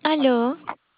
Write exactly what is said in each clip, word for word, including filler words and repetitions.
Aló.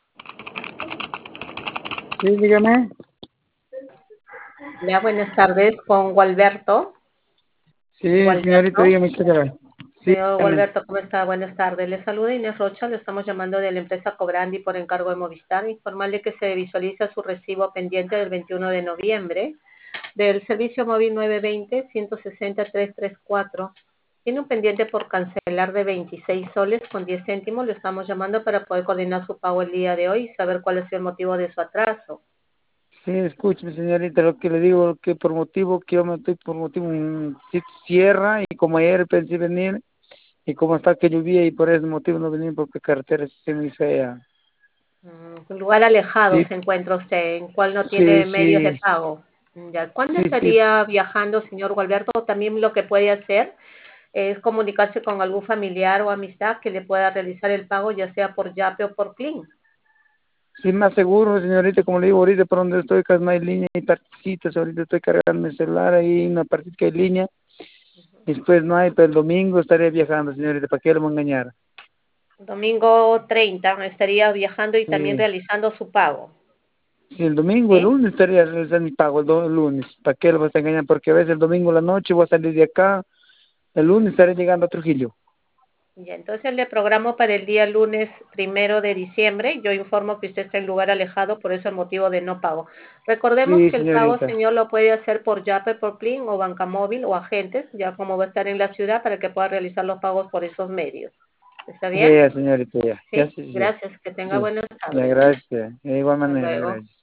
Sí, dígame. Hola, buenas tardes con Gualberto. Sí, señorita, Gualberto. dígame qué será. Sí, Señor dígame. Gualberto, ¿cómo está? Buenas tardes. Le saluda Inés Rocha, le estamos llamando de la empresa Cobrandi por encargo de Movistar. Informarle que se visualiza su recibo pendiente del veintiuno de noviembre del servicio móvil nueve veinte, ciento sesenta, trescientos treinta y cuatro. Tiene un pendiente por cancelar de veintiséis soles con diez céntimos. Le estamos llamando para poder coordinar su pago el día de hoy y saber cuál es el motivo de su atraso. Sí, escúcheme, señorita, lo que le digo, que por motivo que yo me estoy por motivo un sitio cierra y como ayer pensé venir y como está que llovía y por ese motivo no venir porque carretera es muy fea. Mm, un lugar alejado Sí, se encuentra usted, en cual no sí, tiene medios de sí, pago. Ya, ¿cuándo sí, sí, estaría viajando, señor Gualberto? También lo que puede hacer es comunicarse con algún familiar o amistad que le pueda realizar el pago, ya sea por Yape o por Clean. sí, más seguro, señorita, como le digo ahorita por donde estoy, casi no hay línea y partecitas, ahorita estoy cargando mi celular ahí, una partita que hay línea, y después no hay, pero el domingo estaré viajando, señorita, ¿para qué le voy a engañar? Domingo treinta estaría viajando y también Sí. realizando su pago. Sí, el domingo, el ¿Sí? lunes estaría realizando mi pago, el, do- el lunes. ¿Para qué lo vas a engañar? Porque a veces el domingo en la noche voy a salir de acá, el lunes estaré llegando a Trujillo. Ya, entonces le programo para el día lunes primero de diciembre. Yo informo que usted está en lugar alejado, por eso el motivo de no pago. Recordemos Sí, que el pago, señorita. señor, lo puede hacer por Yape, por Plin o Banca Móvil o agentes, ya como va a estar en la ciudad para que pueda realizar los pagos por esos medios. ¿Está Ya, bien? ya, señorita, ya. Ya, Sí, sí, ya. gracias. Que tenga Ya, buenas ya, tardes. gracias. De igual Hasta manera, luego. gracias.